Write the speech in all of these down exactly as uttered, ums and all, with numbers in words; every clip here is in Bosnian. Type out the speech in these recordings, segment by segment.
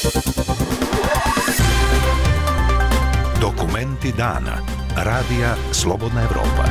Dokumenti dana. Radija Slobodna Evropa.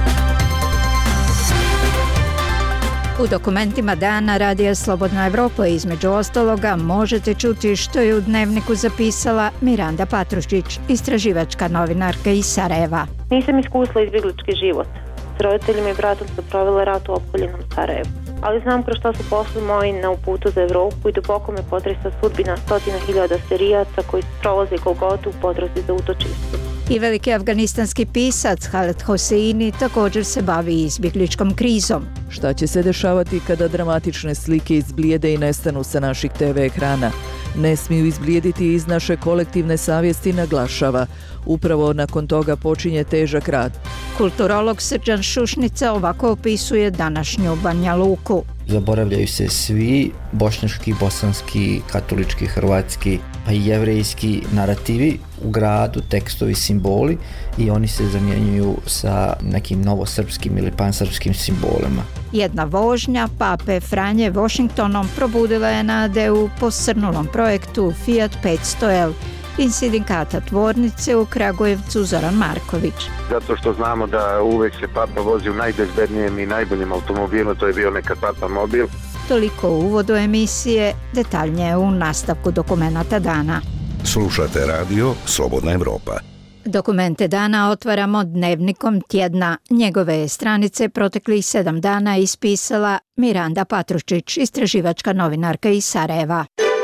U dokumentima dana Radija Slobodna Evropa između ostaloga možete čuti što je u Dnevniku zapisala Miranda Patrušić, istraživačka novinarka iz Sarajeva. Nisam iskusila izbjeglički život. S roditeljima i bratom sam provela rat u opkoljenom Sarajevu. Ali znam kroz što su pošli moji na uputu za Evropu i duboko me potresa sudbina stotina hiljada Sirijaca koji prolaze Golgotu u potrazi za utočište. I veliki afganistanski pisac Khaled Hosseini također se bavi izbjegličkom krizom. Šta će se dešavati kada dramatične slike izblijede i nestanu sa naših te ve ekrana? Ne smiju izblijediti iz naše kolektivne savjesti, naglašava. Upravo nakon toga počinje težak rad. Kulturolog Srđan Šušnica ovako opisuje današnju Banja Luku. Zaboravljaju se svi bošnjački, bosanski, katolički, hrvatski pa i jevrejski narativi u gradu, tekstovi, simboli i oni se zamjenjuju sa nekim novosrpskim ili pansrpskim simbolima. Jedna vožnja Pape Franje Washingtonom probudila je nade u posrnulom projektu Fiat petsto L iz sindikata tvornice u Kragujevcu Zoran Marković. Zato što znamo da uvek se Papa vozi u najbezbednijem i najboljem automobilu, to je bio nekad Papa mobil. Toliko u uvodu emisije, detaljnije u nastavku dokumenata dana. Slušate radio Slobodna Evropa. Dokumente dana otvaramo Dnevnikom tjedna. Njegove stranice proteklih sedam dana ispisala Miranda Patrušić, istraživačka novinarka iz Sarajeva.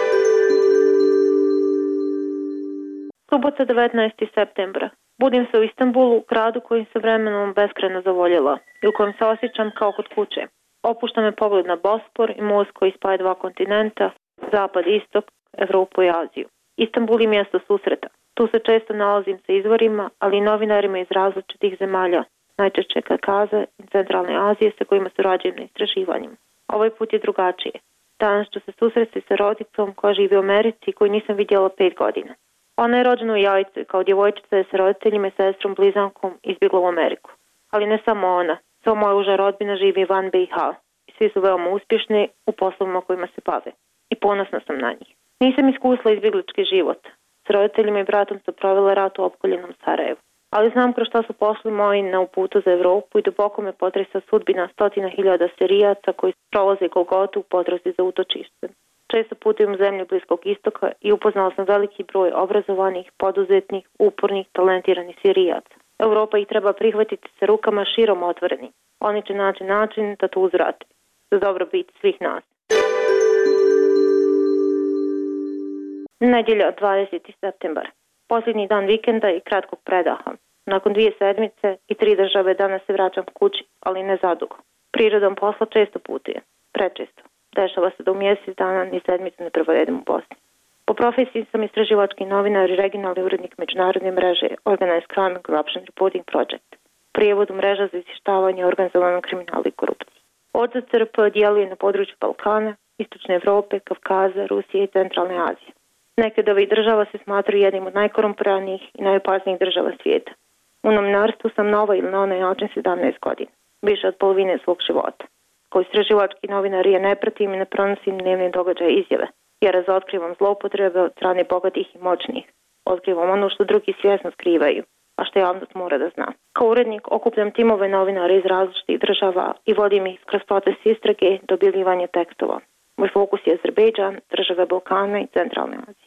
Subota devetnaesti septembra. Budim se u Istanbulu, gradu kojim se vremenom beskrajno zavoljela i u kojem se osjećam kao kod kuće. Opušta me pogled na Bospor i most koji spaja dva kontinenta, zapad, istok, Evropu i Aziju. Istanbul je mjesto susreta. Tu se često nalazim sa izvorima, ali i novinarima iz različitih zemalja, najčešće Kavkaza i Centralne Azije sa kojima surađujem na istraživanjima. Ovaj put je drugačije. Danas ću se susresti sa rodicom koja živi u Americi i koju nisam vidjela pet godina. Ona je rođena u Jajcu i kao djevojčica je sa roditeljima i sestrom blizankom izbjegla u Ameriku. Ali ne samo ona, sva moja uža rodbina živi van be i ha i svi su veoma uspješni u poslovima kojima se bave. I ponosna sam na njih. Nisam iskusila izbjeglički život. S roditeljima i bratom sam provela rat u opkoljenom Sarajevu. Ali znam kroz što su pošli moji na uputu za Evropu i duboko me potresa sudbina stotina hiljada Sirijaca koji prolaze Golgotu u potrazi za utočištem. Često putujem u zemlju Bliskog istoka i upoznala sam veliki broj obrazovanih, poduzetnih, upornih, talentiranih Sirijaca. Europa ih treba prihvatiti sa rukama širom otvorenim. Oni će naći način da to uzvrate. Za dobrobit svih nas. Nedjelja, dvadeseti septembar. Posljednji dan vikenda i kratkog predaha. Nakon dvije sedmice i tri države danas se vraćam kući, ali ne zadugo. Prirodom posla često putuje. Prečesto. Dešava se da u mjesec dana ni sedmicu ne provedem u Bosni. Po profesiji sam istraživački novinar i regionalni urednik međunarodne mreže Organized Crime and Corruption Reporting Project. Prijevodu mreža za izvještavanje organizovanog kriminala i korupcije. O de ce er pe djeluje na području Balkana, Istočne Evrope, Kavkaza, Rusije i Centralne Azije. Neke od ovih država se smatraju jednim od najkorumpiranijih i najopasnijih država svijeta. U novinarstvu sam na ovaj ili na onaj način sedamnaest godina, više od polovine svog života. Kao istraživački novinar ja ne pratim i ne prenosim dnevne događaje izjave, jer razotkrivam zloupotrebe od strane bogatih i moćnih. Otkrivam ono što drugi svjesno skrivaju, a što javnost mora da zna. Kao urednik okupljam timove novinara iz različitih država i vodim ih kroz proces istrage do objavljivanja tekstova. Moj fokus je Azerbejdžan, države Balkana i Centralne Azije.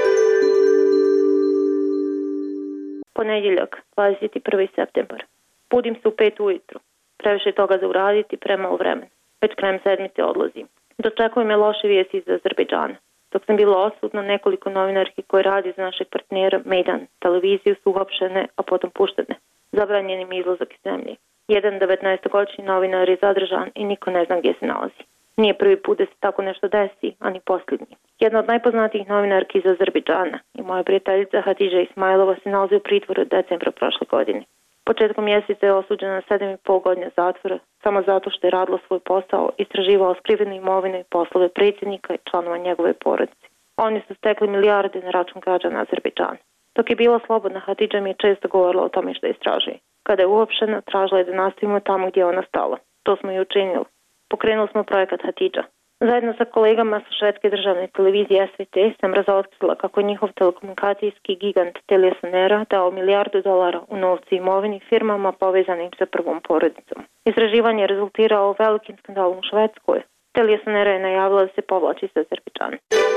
Ponedjeljak, dvadeset prvi septembar. Budim se u pet ujutru. Previše toga za uraditi, premalo vremena. Već krajem sedmice odlazim. Dočekuju me loše vijesti iz Azerbejdžana. Dok sam bila odsutna, nekoliko novinarki koji radi za našeg partnera Mejdan televiziju su uhapšene, a potom puštene. Zabranjenim izlazak iz zemlje. Jedan devetnaestogodišnji novinar je zadržan i niko ne zna gdje se nalazi. Nije prvi put da se tako nešto desi, ani posljednji. Jedna od najpoznatijih novinarki iz Azerbejdžana i moja prijateljica Hatidža Ismailova se nalazi u pritvoru od decembra prošle godine. Početkom mjeseca je osuđena na sedam i pol godine zatvora samo zato što je radila svoj posao, istraživala skrivene imovine i poslove predsjednika i članova njegove porodice. Oni su stekli milijarde na račun građana Azerbejdžana. Dok je bila slobodna, Hatidža mi je često govorila o tome što istražuje. Kada je uhapšena, tražila je da nastavimo tamo gdje je ona stala. To smo i učinili. Pokrenuli smo projekat Hatidža. Zajedno sa kolegama sa švedske državne televizije S V T sam razotkrila kako njihov telekomunikacijski gigant Telia Sonera dao milijardu dolara u novcu i imovini firmama povezanim sa prvom porodicom. Istraživanje je rezultiralo velikim skandalom u Švedskoj. Telia Sonera je najavila da se povlači sa Azerbejdžana.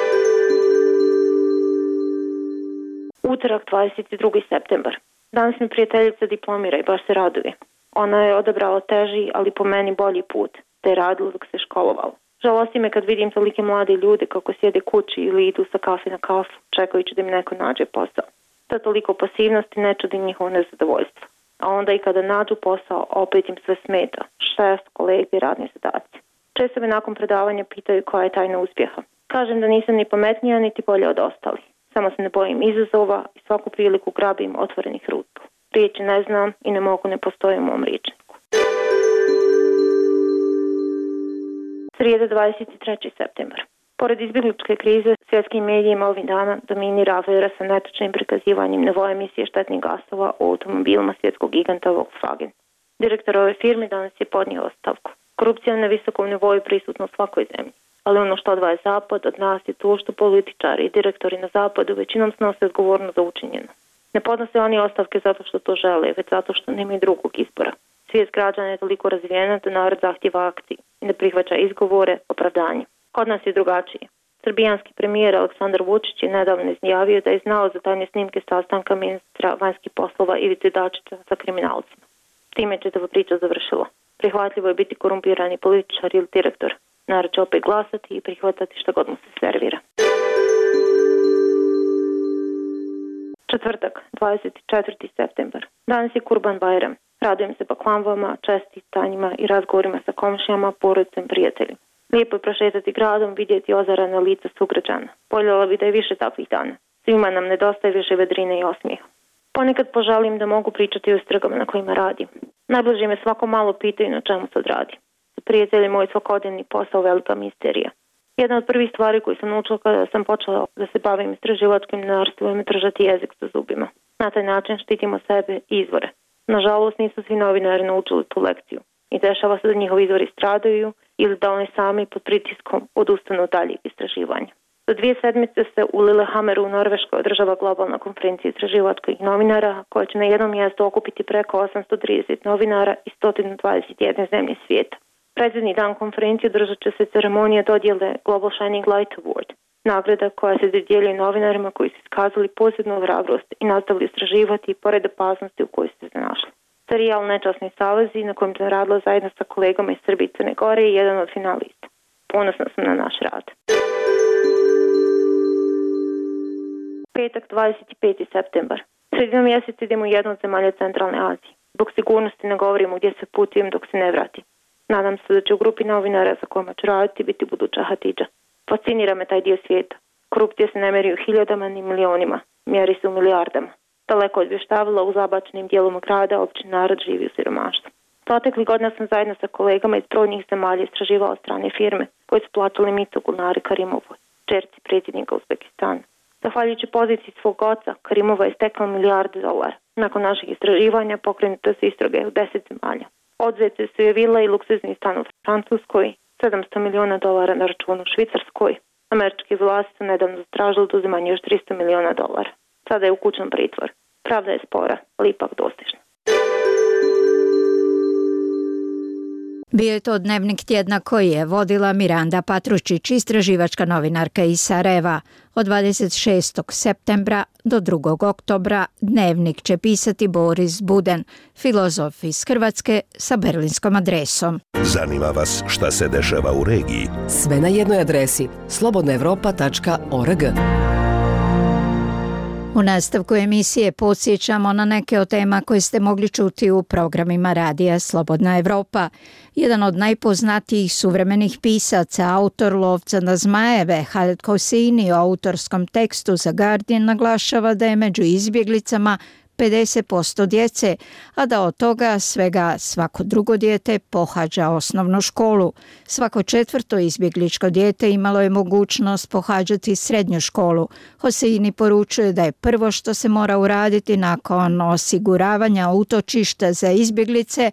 Utorak, dvadeset drugi septembar. Danas mi prijateljica diplomira i baš se raduje. Ona je odabrala teži, ali po meni bolji put, te je radila dok se školovala. Žalosti me kad vidim tolike mlade ljude kako sjede kući ili idu sa kafe na kafu, čekajući da im neko nađe posao. Ta toliko pasivnosti ne čudi njihovo nezadovoljstvo. A onda i kada nađu posao, opet im sve smeta, šef, kolege i radni zadaci. Često me nakon predavanja pitaju koja je tajna uspjeha. Kažem da nisam ni pametnija, niti bolje od ostalih. Samo se ne bojim izazova i svaku priliku grabim otvorenih rutu. Riječi ne znam i ne mogu ne postoji u mom riječniku. Srijeda, dvadeset treći septembar. Pored izbjegličke krize, svjetskim medijima ovih dana dominira afera sa netočnim prikazivanjem nivoa emisije štetnih gasova u automobilima svjetskog giganta Volkswagen. Direktor ove firme danas je podnio ostavku. Korupcija na visokom nivou je prisutna u svakoj zemlji. Ali ono što odvaja Zapad od nas je to što političari i direktori na Zapadu većinom snose odgovornost za učinjeno. Ne podnose oni ostavke zato što to žele, već zato što nema i drugog izbora. Svijest građana je toliko razvijena da narod zahtjeva akciju i ne prihvaća izgovore, opravdanje. Kod nas je drugačije. Srbijanski premijer Aleksandar Vučić je nedavno izjavio da je znao za tajne snimke sastanka ministra vanjskih poslova Ivice Dačića sa kriminalcima. Time je čitava priča završila. Prihvatljivo je biti korumpirani političar ili direktor. Narod će opet glasati i prihvatati što god mu se servira. Četvrtak, dvadeset četvrti septembar. Danas je Kurban Bajram. Radujem se baklavama, čestitanjima i razgovorima sa komšijama, porodicom, prijateljima. Lijepo je prošetati gradom, vidjeti ozarana lica sugrađana. Voljela bi da je više takvih dana. Svima nam nedostaje više vedrine i osmijeha. Ponekad poželim da mogu pričati o istragama na kojima radim. Najbliže me svako malo pitaju na čemu se odradi. Prijatelji, moj svakodnevni posao velika misterija. Jedna od prvih stvari koju sam naučila kada sam počela da se bavim istraživačkim novinarstvom je držati jezik sa zubima. Na taj način štitimo sebe i izvore. Nažalost, nisu svi novinari naučili tu lekciju i dešava se da njihovi izvori stradaju ili da oni sami pod pritiskom odustanu od daljih istraživanja. Za dvije sedmice se u Lillehammeru u Norveškoj održava globalna konferencija istraživačkih novinara koja će na jednom mjestu okupiti preko osamsto trideset novinara iz sto dvadeset jedne zemlje svijeta. Predzadnji dan konferencije održat će se ceremonija dodjele Global Shining Light Award, nagrada koja se dodjeljuje novinarima koji su iskazali posebnu hrabrost i nastavili istraživati pored opasnosti u kojoj su se našli. Serijal Nečasni savezi na kojem sam radila zajedno sa kolegama iz Srbije i Crne Gore je jedan od finalista. Ponosna sam na naš rad. Petak, dvadeset peti septembar. Sredinom mjeseca idemo u jednu od zemalja centralne Azije. Zbog sigurnosti ne govorimo gdje se putujem dok se ne vrati. Nadam se da će u grupi novinara za kojima ću raditi biti buduća Hatidža. Fascinira me taj dio svijeta. Korupcija se ne meri u hiljadama ni milionima, mjeri se u milijardama. Daleko od vještavila u zabačenim dijelom grada, opći narod živi u siromaštvu. Proteklih godina sam zajedno sa kolegama iz brojnih zemalja istraživala strane firme koje su plaćali mito Gulnari Karimovoj, čerci predsjednika Uzbekistana. Zahvaljujući poziciji svog oca, Karimova je stekla milijardu dolara. Nakon naših istraživanja pokrenute su istrage u deset zemalja. Odzete su je vila i luksuzni stan u Francuskoj, sedamsto milijuna dolara na računu u Švicarskoj. Američki vlasti su nedavno zatražili oduzimanje još tristo milijuna dolara. Sada je u kućnom pritvor. Pravda je spora, ali ipak dostižna. Bio je to dnevnik tjedna koji je vodila Miranda Patrušić, istraživačka novinarka iz Sarajeva. Od dvadeset šestog septembra do drugog oktobra dnevnik će pisati Boris Buden, filozof iz Hrvatske sa berlinskom adresom. Zanima vas šta se dešava u regiji? Sve na jednoj adresi slobodna europa tačka org. U nastavku emisije podsjećamo na neke od tema koje ste mogli čuti u programima radija Slobodna Evropa. Jedan od najpoznatijih suvremenih pisaca, autor Lovca na zmajeve, Khaled Hosseini, u autorskom tekstu za Guardian naglašava da je među izbjeglicama pedeset posto djece, a da od toga svega svako drugo dijete pohađa osnovnu školu. Svako četvrto izbjegličko dijete imalo je mogućnost pohađati srednju školu. Hosseini poručuje da je prvo što se mora uraditi nakon osiguravanja utočišta za izbjeglice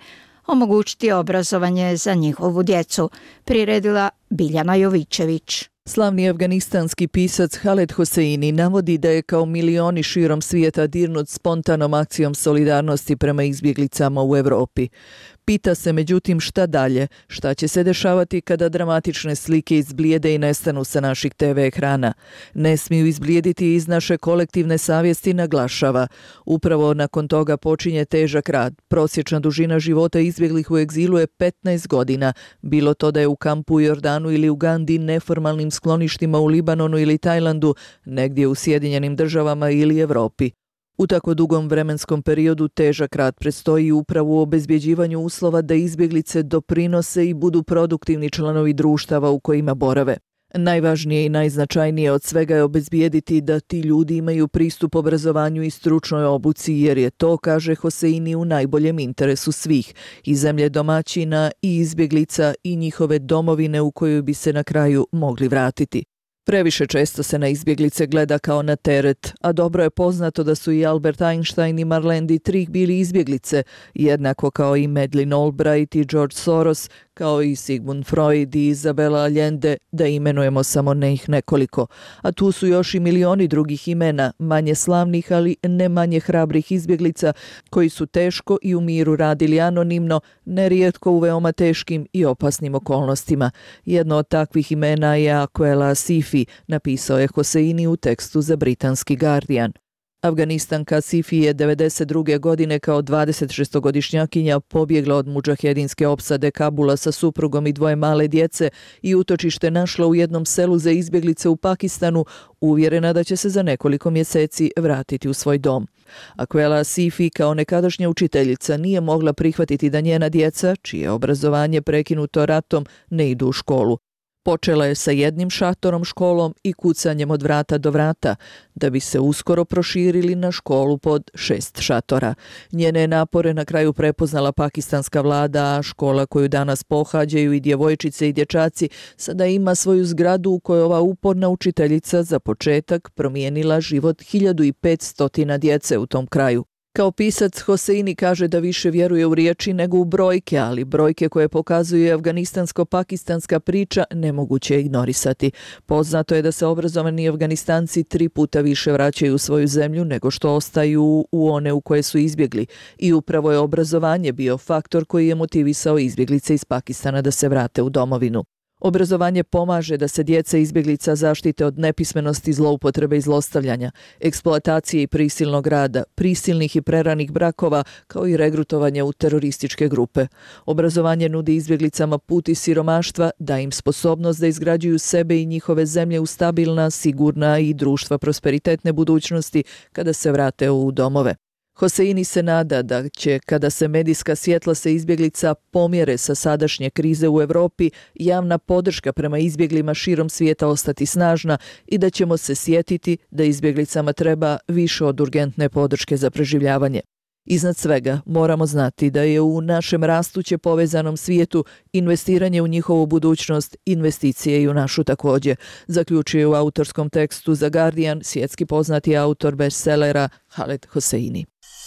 omogućiti obrazovanje za njihovu djecu, priredila Biljana Jovićević. Slavni afganistanski pisac Khaled Hosseini navodi da je kao milioni širom svijeta dirnut spontanom akcijom solidarnosti prema izbjeglicama u Europi. Pita se međutim šta dalje, šta će se dešavati kada dramatične slike izblijede i nestanu sa naših te ve ekrana. Ne smiju izblijediti iz naše kolektivne savjesti, naglašava. Upravo nakon toga počinje težak rad. Prosječna dužina života izbjeglih u egzilu je petnaest godina, bilo to da je u kampu u Jordanu ili Ugandi, neformalnim skloništima u Libanonu ili Tajlandu, negdje u Sjedinjenim državama ili Europi. U tako dugom vremenskom periodu težak rad predstoji upravo u obezbjeđivanju uslova da izbjeglice doprinose i budu produktivni članovi društava u kojima borave. Najvažnije i najznačajnije od svega je obezbijediti da ti ljudi imaju pristup obrazovanju i stručnoj obuci, jer je to, kaže Hosseini, u najboljem interesu svih, i zemlje domaćina i izbjeglica i njihove domovine u koju bi se na kraju mogli vratiti. Previše često se na izbjeglice gleda kao na teret, a dobro je poznato da su i Albert Einstein i Marlene Dietrich bili izbjeglice, jednako kao i Madeleine Albright i George Soros, kao i Sigmund Freud i Isabella Allende, da imenujemo samo njih nekoliko. A tu su još i milioni drugih imena, manje slavnih, ali ne manje hrabrih izbjeglica, koji su teško i u miru radili anonimno, nerijetko u veoma teškim i opasnim okolnostima. Jedno od takvih imena je Aqeal Asifi, napisao je Hosseini u tekstu za britanski Guardian. Afganistanka Asifi je devedeset druge godine kao dvadesetšestogodišnjakinja pobjegla od mudžahedinske opsade Kabula sa suprugom i dvoje male djece i utočište našla u jednom selu za izbjeglice u Pakistanu, uvjerena da će se za nekoliko mjeseci vratiti u svoj dom. Aqeal Asifi kao nekadašnja učiteljica nije mogla prihvatiti da njena djeca, čije obrazovanje prekinuto ratom, ne idu u školu. Počela je sa jednim šatorom školom i kucanjem od vrata do vrata, da bi se uskoro proširili na školu pod šest šatora. Njene napore na kraju prepoznala pakistanska vlada, a škola koju danas pohađaju i djevojčice i dječaci sada ima svoju zgradu u kojoj ova uporna učiteljica za početak promijenila život hiljadu petsto djece u tom kraju. Kao pisac, Hosseini kaže da više vjeruje u riječi nego u brojke, ali brojke koje pokazuje afganistansko-pakistanska priča nemoguće je ignorisati. Poznato je da se obrazovani Afganistanci tri puta više vraćaju u svoju zemlju nego što ostaju u one u koje su izbjegli, i upravo je obrazovanje bio faktor koji je motivisao izbjeglice iz Pakistana da se vrate u domovinu. Obrazovanje pomaže da se djeca izbjeglica zaštite od nepismenosti, zloupotrebe i zlostavljanja, eksploatacije i prisilnog rada, prisilnih i preranih brakova, kao i regrutovanja u terorističke grupe. Obrazovanje nudi izbjeglicama put iz siromaštva, da im sposobnost da izgrađuju sebe i njihove zemlje u stabilna, sigurna i društva prosperitetne budućnosti kada se vrate u domove. Hosseini se nada da će, kada se medijska svjetla se izbjeglica pomjere sa sadašnje krize u Europi, javna podrška prema izbjeglima širom svijeta ostati snažna i da ćemo se sjetiti da izbjeglicama treba više od urgentne podrške za preživljavanje. Iznad svega moramo znati da je u našem rastuće povezanom svijetu investiranje u njihovu budućnost investicije i u našu također, zaključuje u autorskom tekstu za Guardian svjetski poznati autor bestsellera Khaled Hosseini.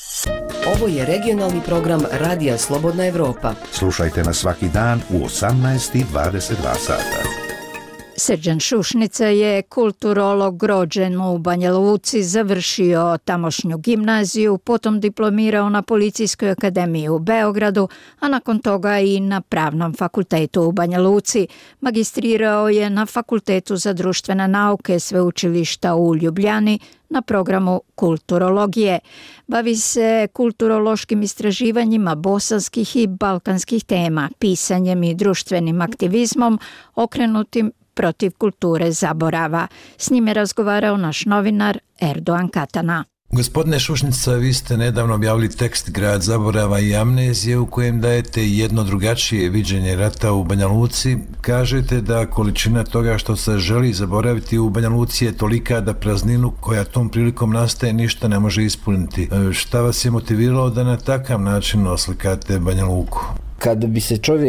Ovo je regionalni program Radija Slobodna Evropa. Slušajte nas svaki dan u osamnaest i dvadeset dva sata. Srđan Šušnica je kulturolog, rođen u Banja Luci, završio tamošnju gimnaziju, potom diplomirao na Policijskoj akademiji u Beogradu, a nakon toga i na Pravnom fakultetu u Banja Luci. Magistrirao je na Fakultetu za društvene nauke Sveučilišta u Ljubljani na programu kulturologije. Bavi se kulturološkim istraživanjima bosanskih i balkanskih tema, pisanjem i društvenim aktivizmom okrenutim protiv kulture zaborava. S njim je razgovarao naš novinar Erdogan Katana. Gospodine Šušnica, vi ste nedavno objavili tekst Grad zaborava i amnezije u kojem dajete jedno drugačije viđenje rata u Banja Luci. Kažete da količina toga što se želi zaboraviti u Banja Luci je tolika da prazninu koja tom prilikom nastaje ništa ne može ispuniti. Šta vas je motiviralo da na takav način oslikate Banja Luku? Kada bi se čovjek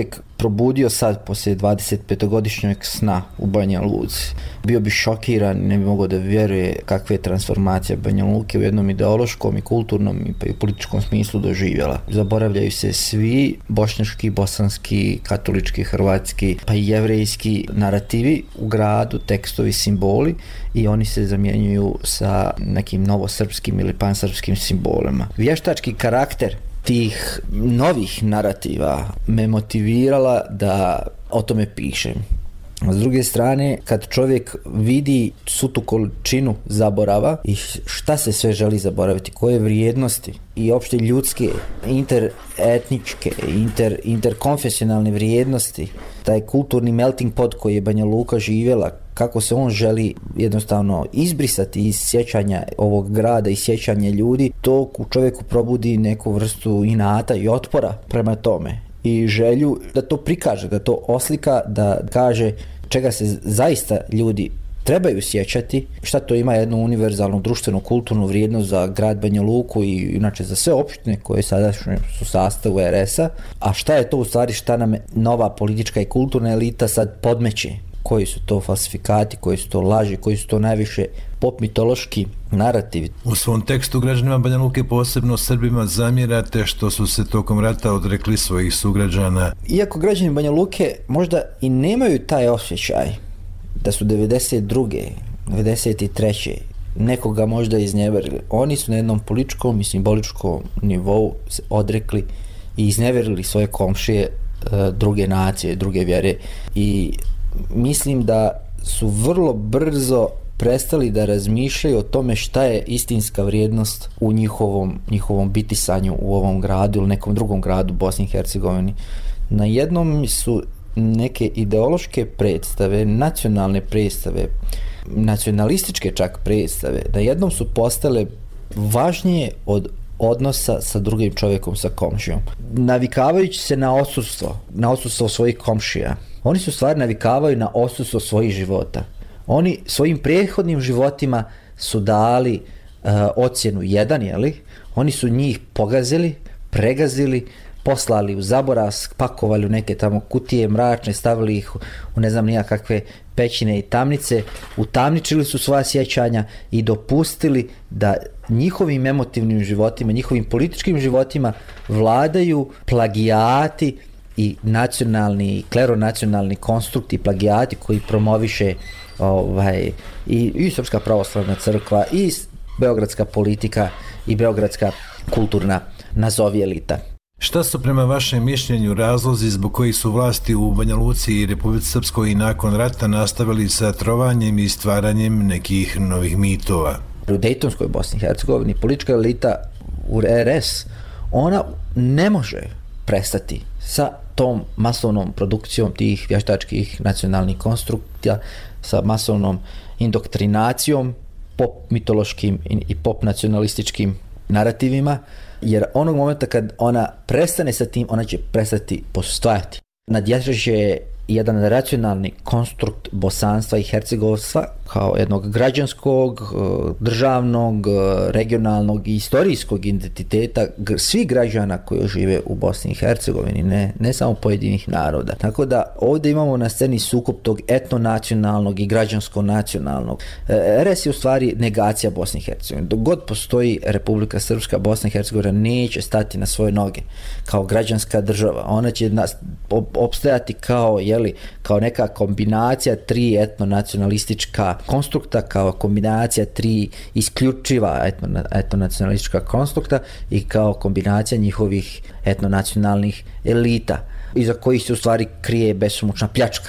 probudio sad poslije dvadesetpetogodišnjeg sna u Banja Luci, bio bi šokiran, ne bi mogao da vjeruje kakve je transformacija Banja Luke u jednom ideološkom i kulturnom i pa i političkom smislu doživjela. Zaboravljaju se svi bošnjački, bosanski, katolički, hrvatski pa i jevrejski narativi u gradu, tekstovi, simboli i oni se zamjenjuju sa nekim novosrpskim ili pansrpskim simbolima. Vještački karakter tih novih narativa me motivirala da o tome pišem. S druge strane, kad čovjek vidi svu tu količinu zaborava i šta se sve želi zaboraviti, koje vrijednosti i opšte ljudske, interetničke, inter, interkonfesionalne vrijednosti, taj kulturni melting pot koji je Banja Luka živjela, kako se on želi jednostavno izbrisati iz sjećanja ovog grada i sjećanja ljudi, to u čovjeku probudi neku vrstu inata i otpora prema tome i želju da to prikaže, da to oslika, da kaže čega se zaista ljudi trebaju sjećati, šta to ima jednu univerzalnu društvenu kulturnu vrijednost za grad Banja Luku i inače za sve opštine koje sada su sastavu er es-a, a šta je to u stvari, šta nam nova politička i kulturna elita sad podmeće, koji su to falsifikati, koji su to laži, koji su to najviše pop mitološki narativi. U svom tekstu građanima Banja Luke, posebno Srbima, zamjerate što su se tokom rata odrekli svojih sugrađana. Iako građani Banja Luke možda i nemaju taj osjećaj da su devedeset druge, devedeset treće nekoga možda iznevjerili, oni su na jednom političkom i simboličkom nivou se odrekli i iznevjerili svoje komšije, druge nacije, druge vjere i mislim da su vrlo brzo prestali da razmišljaju o tome šta je istinska vrijednost u njihovom, njihovom bitisanju u ovom gradu ili nekom drugom gradu Bosni i Hercegovini. Na jednom su neke ideološke predstave, nacionalne predstave, nacionalističke čak predstave, na jednom su postale važnije od odnosa sa drugim čovjekom, sa komšijom. Navikavajući se na odsustvo, na odsustvo svojih komšija, oni su stvari navikavaju na odsustvo svojih života. Oni svojim prethodnim životima su dali uh, ocjenu jedan, jeli? Oni su njih pogazili, pregazili, poslali u zaborav, pakovali u neke tamo kutije mračne, stavili ih u ne znam nijakakve pećine i tamnice, utamničili su svoja sjećanja i dopustili da njihovim emotivnim životima, njihovim političkim životima vladaju plagijati i nacionalni, kleronacionalni konstrukti, plagijati koji promoviše ovaj, i, i Srpska pravoslavna crkva, i beogradska politika, i beogradska kulturna nazovi elita. Šta su prema vašem mišljenju razlozi zbog kojih su vlasti u Banja Luci i Republici Srpskoj i nakon rata nastavili sa trovanjem i stvaranjem nekih novih mitova? U Dejtonskoj Bosni i Hercegovini politička elita u er es, ona ne može prestati sa tom masovnom produkcijom tih vještačkih nacionalnih konstrukcija, sa masovnom indoktrinacijom, pop mitološkim i pop nacionalističkim narativima, jer onog momenta kad ona prestane sa tim, ona će prestati postojati. Nadjače jedan racionalni konstrukt bosanstva i hercegovstva kao jednog građanskog, državnog, regionalnog i historijskog identiteta svih građana koji žive u Bosni i Hercegovini, ne, ne samo pojedinih naroda. Tako da ovdje imamo na sceni sukob tog etnonacionalnog i građansko-nacionalnog. er es je u stvari negacija Bosne i Hercegovine. Dok god postoji Republika Srpska, Bosna i Hercegovina neće stati na svoje noge kao građanska država. Ona će nas opstajati kao jeli, kao neka kombinacija tri etnonacionalistička konstrukta, kao kombinacija tri isključiva etno, etnonacionalistička konstrukta i kao kombinacija njihovih etnonacionalnih elita, iza kojih se u stvari krije besomučna pljačka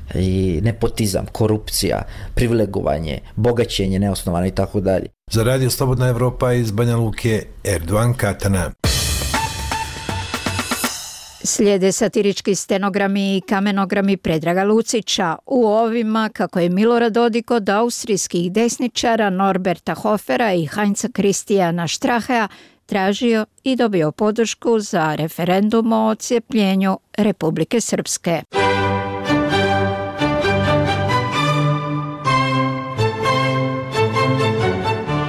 i nepotizam, korupcija, privilegovanje, bogaćenje neosnovano i tako dalje. Za Radio Slobodna Evropa iz Banja Luke, Erdogan Katana. Slijede satirički stenogrami i kamenogrami Predraga Lucića. U ovima kako je Milorad Dodik od austrijskih desničara Norberta Hofera i Heinza Christiana Strachea tražio i dobio podršku za referendum o odcijepljenju Republike Srpske.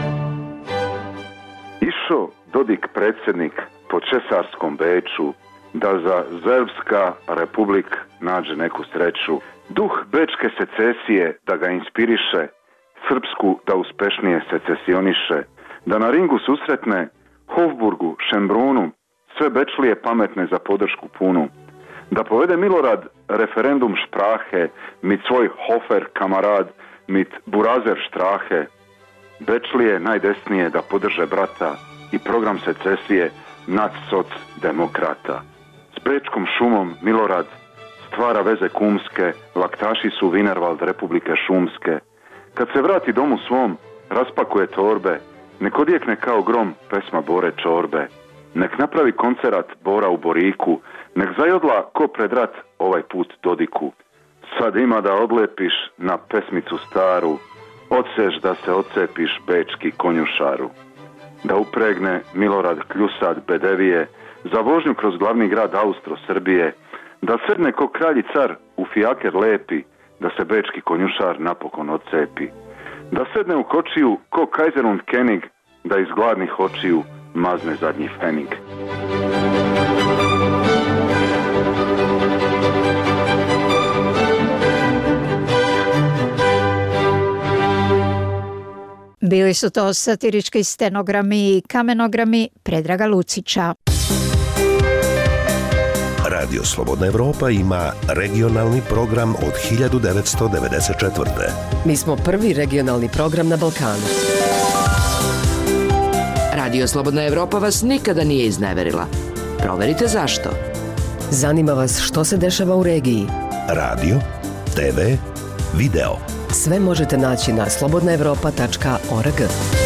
Išao Dodik predsjednik po Česarskom Beču da za Zerbska republik nađe neku sreću. Duh bečke secesije da ga inspiriše, srpsku da uspešnije secesioniše, da na ringu susretne Hofburgu, Šembrunu, sve bečlije pametne za podršku punu, da povede Milorad referendum šprahe, mit svoj Hofer kamarad, mit Burazer štrahe, bečlije najdesnije da podrže brata i program secesije nad soc demokrata. S bečkom šumom Milorad stvara veze kumske, laktaši su Vinervald Republike Šumske. Kad se vrati domu svom, raspakuje torbe, nek odjekne kao grom pesma Bore Čorbe. Nek napravi koncerat Bora u Boriku, nek zajodla ko pred rat ovaj put Dodiku. Sad ima da odlepiš na pesmicu staru, odseš da se odcepiš bečki konjušaru. Da upregne Milorad Kljusad Bedevije za vožnju kroz glavni grad Austro-Srbije, da sedne ko kralji car u fijaker lepi, da se bečki konjušar napokon odcepi. Da sedne u kočiju ko Kaiser und König, da iz gladnih očiju mazne zadnji fenig. Bili su to satirički stenogrami i kamenogrami Predraga Lucića. Radio Slobodna Evropa ima regionalni program od hiljadu devetsto devedeset četvrte. Mi smo prvi regionalni program na Balkanu. Radio Slobodna Evropa vas nikada nije izneverila. Proverite zašto. Zanima vas što se dešava u regiji. Radio, te ve, video. Sve možete naći na slobodna evropa tačka org.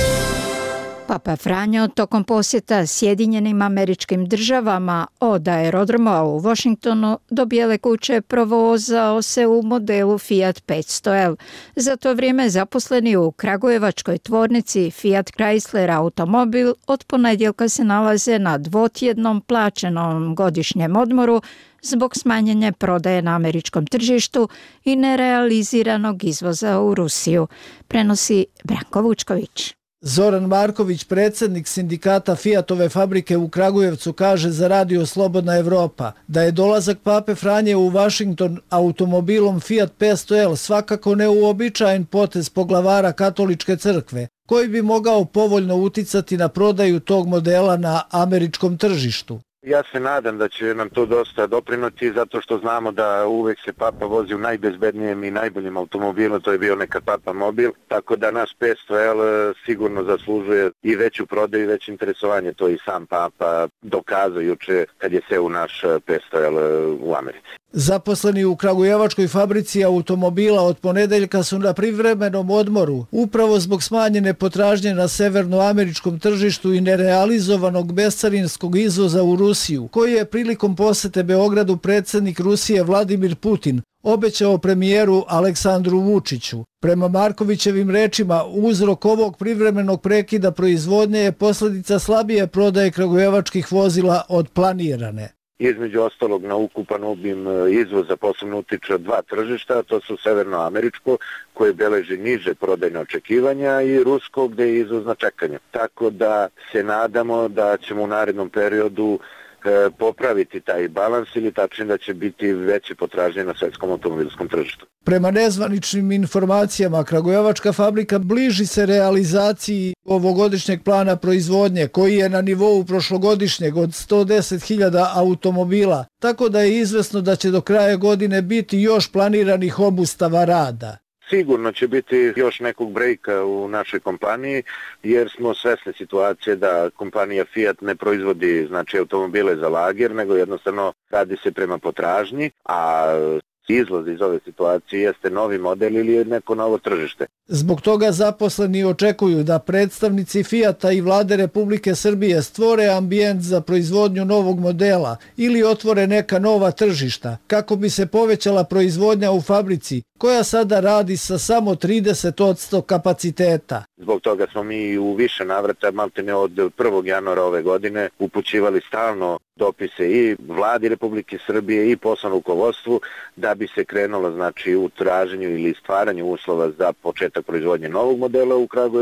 Papa Franjo tokom posjeta Sjedinjenim Američkim Državama od aerodroma u Washingtonu do Bijele kuće provozao se u modelu Fiat petsto L. Za to vrijeme zaposleni u kragujevačkoj tvornici Fiat Chrysler automobil od ponedjeljka se nalaze na dvotjednom plaćenom godišnjem odmoru zbog smanjenja prodaje na američkom tržištu i nerealiziranog izvoza u Rusiju, prenosi Branko Vučković. Zoran Marković, predsjednik sindikata Fiatove fabrike u Kragujevcu, kaže za Radio Slobodna Evropa da je dolazak Pape Franje u Washington automobilom Fiat petsto L svakako neuobičajen potez poglavara katoličke crkve, koji bi mogao povoljno uticati na prodaju tog modela na američkom tržištu. Ja se nadam da će nam to dosta doprinuti, zato što znamo da uvek se Papa vozi u najbezbednijem i najboljem automobilu, to je bio nekad Papa mobil, tako da naš petsto L sigurno zaslužuje i veću prodaju i veće interesovanje, to i sam Papa dokazao juče kad je seo u naš petsto L u Americi. Zaposleni u kragujevačkoj fabrici automobila od ponedeljka su na privremenom odmoru, upravo zbog smanjene potražnje na severnoameričkom tržištu i nerealizovanog bescarinskog izvoza u Rusiju, koji je prilikom posete Beogradu predsjednik Rusije Vladimir Putin obećao premijeru Aleksandru Vučiću. Prema Markovićevim rečima, uzrok ovog privremenog prekida proizvodnje je posljedica slabije prodaje kragujevačkih vozila od planirane. Između ostalog na ukupan obim izvoza posebno utiče dva tržišta, to su severnoameričko koje beleži niže prodajne očekivanja i rusko gdje je izvoz na čekanje. Tako da se nadamo da ćemo u narednom periodu e, popraviti taj balans ili tačnije da će biti veće potražnje na svjetskom automobilskom tržištu. Prema nezvaničnim informacijama, kragujevačka fabrika bliži se realizaciji ovogodišnjeg plana proizvodnje, koji je na nivou prošlogodišnjeg od sto deset hiljada automobila, tako da je izvesno da će do kraja godine biti još planiranih obustava rada. Sigurno će biti još nekog brejka u našoj kompaniji, jer smo svesni situacije da kompanija Fiat ne proizvodi znači automobile za lager, nego jednostavno radi se prema potražnji, a izlaz iz ove situacije jeste novi model ili je neko novo tržište. Zbog toga zaposleni očekuju da predstavnici Fiata i vlade Republike Srbije stvore ambijent za proizvodnju novog modela ili otvore neka nova tržišta, kako bi se povećala proizvodnja u fabrici, koja sada radi sa samo trideset posto kapaciteta. Zbog toga smo mi u više navrata, maltene od prvog januara ove godine, upućivali stalno dopise i vladi Republike Srbije i poslovnom rukovodstvu da bi se krenulo znači u traženju ili stvaranju uslova za početak proizvodnje novog modela u Kragujevcu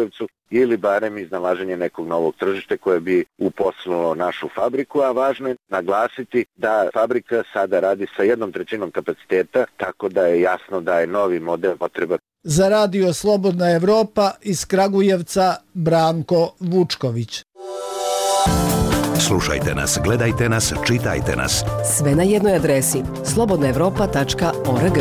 ili barem iznalaženje nekog novog tržišta koje bi uposlilo našu fabriku, a važno je naglasiti da fabrika sada radi sa jednom trećinom kapaciteta, tako da je jasno da je novi model potreba. Za Radio Slobodna Evropa iz Kragujevca Branko Vučković. Slušajte nas, gledajte nas, čitajte nas. Sve na jednoj adresi slobodna evropa tačka org.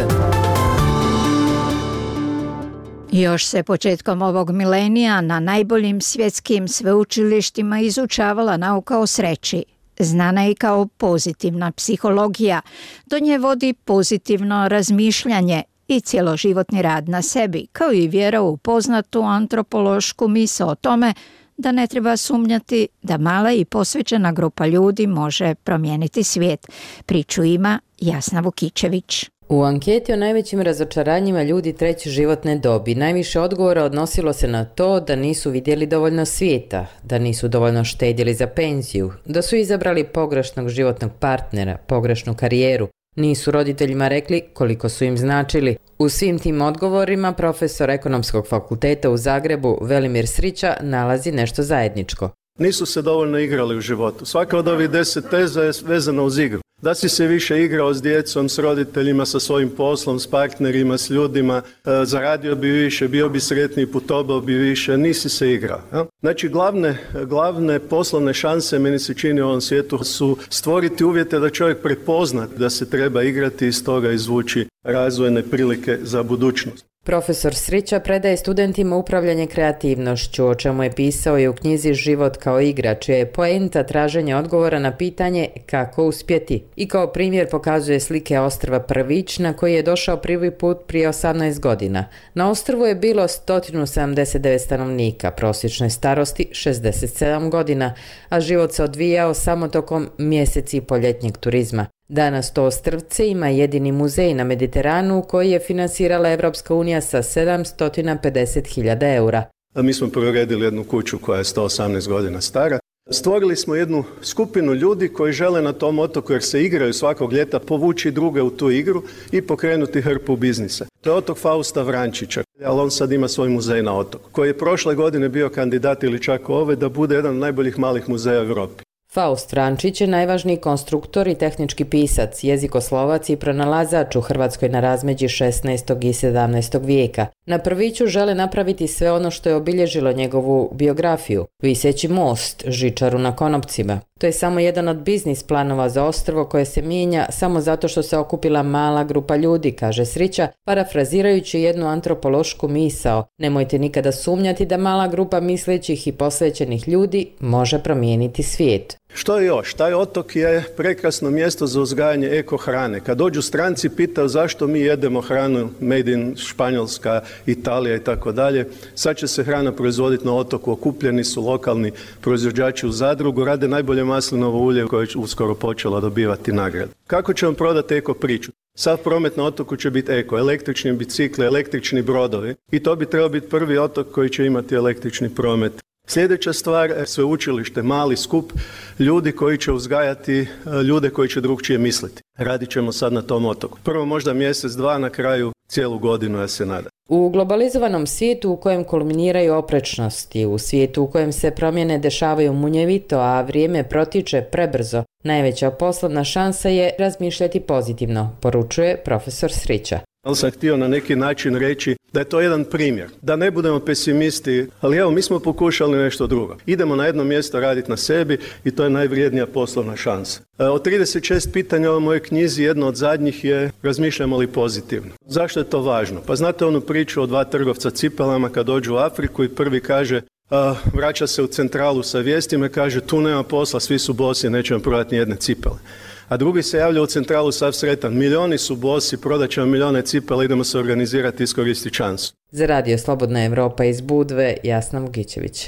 Još se početkom ovog milenija na najboljim svjetskim sveučilištima izučavala nauka o sreći. Znana je i kao pozitivna psihologija. Do nje vodi pozitivno razmišljanje i cjeloživotni rad na sebi, kao i vjera u poznatu antropološku misao o tome da ne treba sumnjati da mala i posvećena grupa ljudi može promijeniti svijet. Priču ima Jasna Vukičević. U anketi o najvećim razočaranjima ljudi treće životne dobi najviše odgovora odnosilo se na to da nisu vidjeli dovoljno svijeta, da nisu dovoljno štedjeli za penziju, da su izabrali pogrešnog životnog partnera, pogrešnu karijeru, nisu roditeljima rekli koliko su im značili. U svim tim odgovorima profesor Ekonomskog fakulteta u Zagrebu Velimir Srića nalazi nešto zajedničko. Nisu se dovoljno igrali u životu. Svaka od ovih deset teza je vezana uz igru. Da si se više igrao s djecom, s roditeljima, sa svojim poslom, s partnerima, s ljudima, zaradio bi više, bio bi sretniji, putovao bi više, nisi se igrao. Ja? Znači, glavne, glavne poslovne šanse, meni se čini u ovom svijetu, su stvoriti uvjete da čovjek prepozna da se treba igrati i iz toga izvući razvojne prilike za budućnost. Profesor Srića predaje studentima upravljanje kreativnošću, o čemu je pisao i u knjizi Život kao igra, čija je poenta traženja odgovora na pitanje kako uspjeti. I kao primjer pokazuje slike ostrva Prvić, na koji je došao prvi put prije osamnaest godina. Na ostrvu je bilo sto sedamdeset devet stanovnika, prosječne starosti šezdeset sedam godina, a život se odvijao samo tokom mjeseci poljetnjeg turizma. Danas to ostrvce ima jedini muzej na Mediteranu koji je finansirala Evropska unija sa sedamsto pedeset hiljada eura. Mi smo preuredili jednu kuću koja je sto osamnaest godina stara. Stvorili smo jednu skupinu ljudi koji žele na tom otoku, jer se igraju svakog ljeta, povući druge u tu igru i pokrenuti hrpu biznisa. To je otok Fausta Vrančića, ali on sad ima svoj muzej na otoku, koji je prošle godine bio kandidat ili čak ove da bude jedan od najboljih malih muzeja u Europi. Faust Vrančić je najvažniji konstruktor i tehnički pisac, jezikoslovac i pronalazač u Hrvatskoj na razmeđi šesnaestog i sedamnaestog vijeka. Na Prviću žele napraviti sve ono što je obilježilo njegovu biografiju, viseći most, žičaru na konopcima. To je samo jedan od biznis planova za ostrvo koje se mijenja samo zato što se okupila mala grupa ljudi, kaže Srića, parafrazirajući jednu antropološku misao. Nemojte nikada sumnjati da mala grupa mislećih i posvećenih ljudi može promijeniti svijet. Što je još? Taj otok je prekrasno mjesto za uzgajanje eko hrane. Kad dođu stranci pitaju zašto mi jedemo hranu made in Španjolska, Italija i tako dalje. Sad će se hrana proizvoditi na otoku, okupljeni su lokalni proizvođači u zadrugu, rade najbolje maslinovo ulje koje je uskoro počelo dobivati nagrade. Kako ćemo prodati eko priču? Sav promet na otoku će biti eko, električni bicikli, električni brodovi i to bi trebao biti prvi otok koji će imati električni promet. Sljedeća stvar, sveučilište, mali skup ljudi koji će uzgajati ljude koji će drugčije misliti. Radit ćemo sad na tom otoku. Prvo možda mjesec, dva, na kraju cijelu godinu, ja se nadam. U globalizovanom svijetu u kojem kulminiraju oprečnosti, u svijetu u kojem se promjene dešavaju munjevito, a vrijeme protiče prebrzo, najveća poslovna šansa je razmišljati pozitivno, poručuje profesor Srića. Ali sam htio na neki način reći da je to jedan primjer, da ne budemo pesimisti, ali evo mi smo pokušali nešto drugo. Idemo na jedno mjesto raditi na sebi i to je najvrijednija poslovna šansa. Od trideset šest pitanja u mojoj knjizi, jedno od zadnjih je razmišljamo li pozitivno. Zašto je to važno? Pa znate onu priču o dva trgovca cipelama kad dođu u Afriku i prvi kaže uh, vraća se u centralu sa vijestima i kaže tu nema posla, svi su bosi, nećemo prodati ni jedne cipele. A drugi se javlja u centralu sav sretan. Milioni su bosi, prodat ćemo milijone cipela, idemo se organizirati i iskoristiti šansu. Za Radio Slobodna Evropa iz Budve, Jasna Vukičević.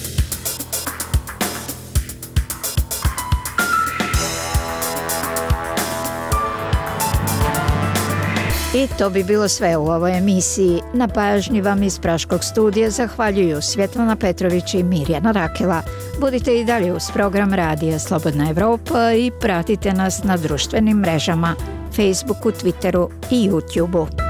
I to bi bilo sve u ovoj emisiji. Na pažnji vam iz Praškog studija zahvaljuju Svjetlana Petrović i Mirjana Rakela. Budite i dalje uz program Radija Slobodna Evropa i pratite nas na društvenim mrežama, Facebooku, Twitteru i YouTubeu.